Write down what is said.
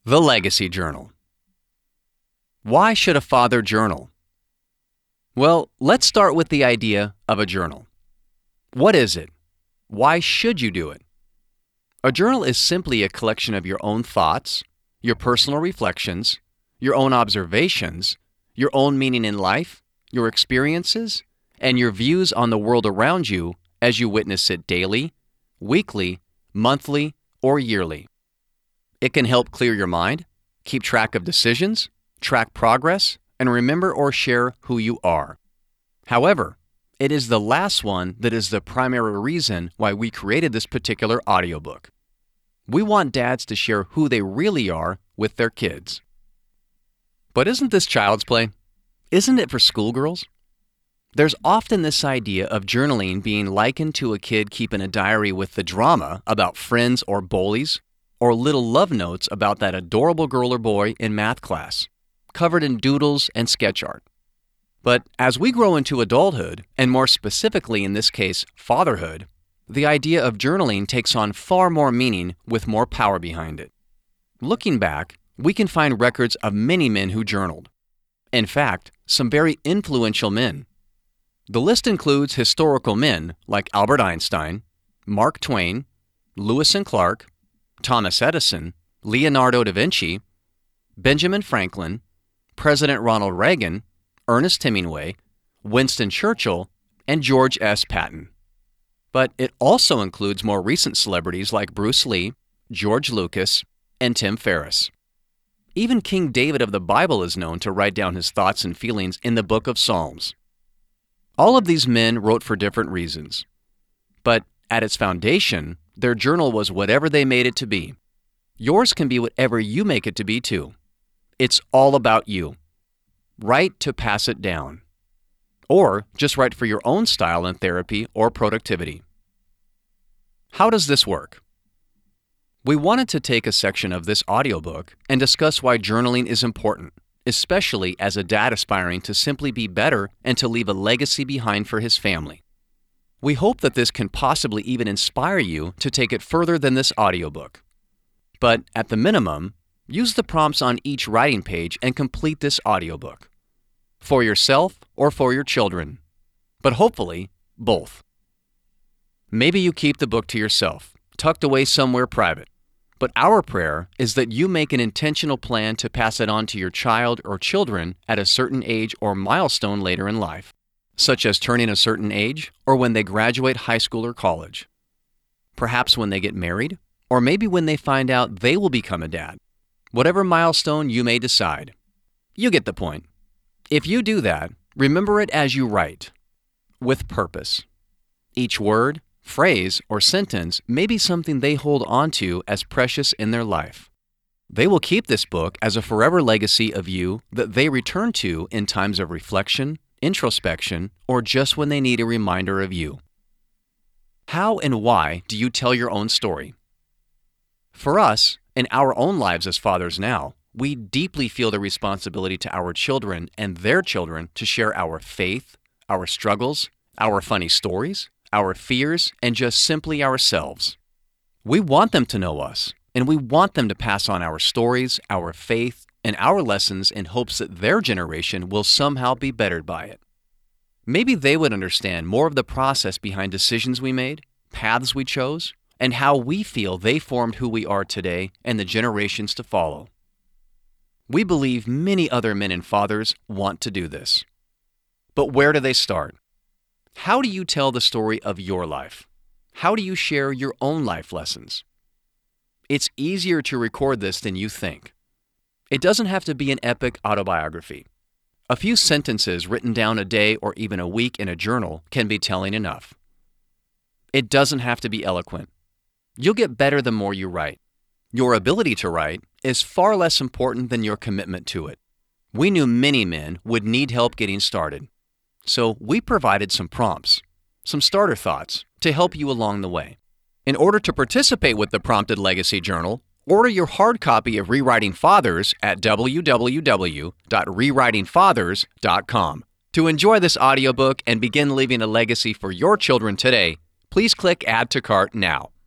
The Legacy Journal. Why should a father journal? Well, let's start with the idea of a journal. What is it? Why should you do it? A journal is simply a collection of your own thoughts, your personal reflections, your own observations, your own meaning in life, your experiences, and your views on the world around you as you witness it daily, weekly, monthly, or yearly. It can help clear your mind, keep track of decisions, track progress, and remember or share who you are. However, it is the last one that is the primary reason why we created this particular audiobook. We want dads to share who they really are with their kids. But isn't this child's play? Isn't it for schoolgirls? There's often this idea of journaling being likened to a kid keeping a diary with the drama about friends or bullies, or little love notes about that adorable girl or boy in math class, covered in doodles and sketch art. But as we grow into adulthood, and more specifically in this case, fatherhood, the idea of journaling takes on far more meaning with more power behind it. Looking back, we can find records of many men who journaled. In fact, some very influential men. The list includes historical men like Albert Einstein, Mark Twain, Lewis and Clark, Thomas Edison, Leonardo da Vinci, Benjamin Franklin, President Ronald Reagan, Ernest Hemingway, Winston Churchill, and George S. Patton. But it also includes more recent celebrities like Bruce Lee, George Lucas, and Tim Ferriss. Even King David of the Bible is known to write down his thoughts and feelings in the book of Psalms. All of these men wrote for different reasons. But at its foundation, their journal was whatever they made it to be. Yours can be whatever you make it to be too. It's all about you. Write to pass it down. Or just write for your own style in therapy or productivity. How does this work? We wanted to take a section of this audiobook and discuss why journaling is important, especially as a dad aspiring to simply be better and to leave a legacy behind for his family. We hope that this can possibly even inspire you to take it further than this audiobook. But at the minimum, use the prompts on each writing page and complete this audiobook. For yourself or for your children. But hopefully, both. Maybe you keep the book to yourself, tucked away somewhere private. But our prayer is that you make an intentional plan to pass it on to your child or children at a certain age or milestone later in life, such as turning a certain age or when they graduate high school or college. Perhaps when they get married, or maybe when they find out they will become a dad. Whatever milestone you may decide. You get the point. If you do that, remember it as you write, with purpose. Each word, phrase, or sentence may be something they hold onto as precious in their life. They will keep this book as a forever legacy of you that they return to in times of reflection, introspection, or just when they need a reminder of you. How and why do you tell your own story? For us, in our own lives as fathers now, we deeply feel the responsibility to our children and their children to share our faith, our struggles, our funny stories, our fears, and just simply ourselves. We want them to know us, and we want them to pass on our stories, our faith, and our lessons in hopes that their generation will somehow be bettered by it. Maybe they would understand more of the process behind decisions we made, paths we chose, and how we feel they formed who we are today and the generations to follow. We believe many other men and fathers want to do this. But where do they start? How do you tell the story of your life? How do you share your own life lessons? It's easier to record this than you think. It doesn't have to be an epic autobiography. A few sentences written down a day or even a week in a journal can be telling enough. It doesn't have to be eloquent. You'll get better the more you write. Your ability to write is far less important than your commitment to it. We knew many men would need help getting started. So we provided some prompts, some starter thoughts to help you along the way. In order to participate with the Prompted Legacy Journal, order your hard copy of Rewriting Fathers at www.rewritingfathers.com. To enjoy this audiobook and begin leaving a legacy for your children today, please click Add to Cart now.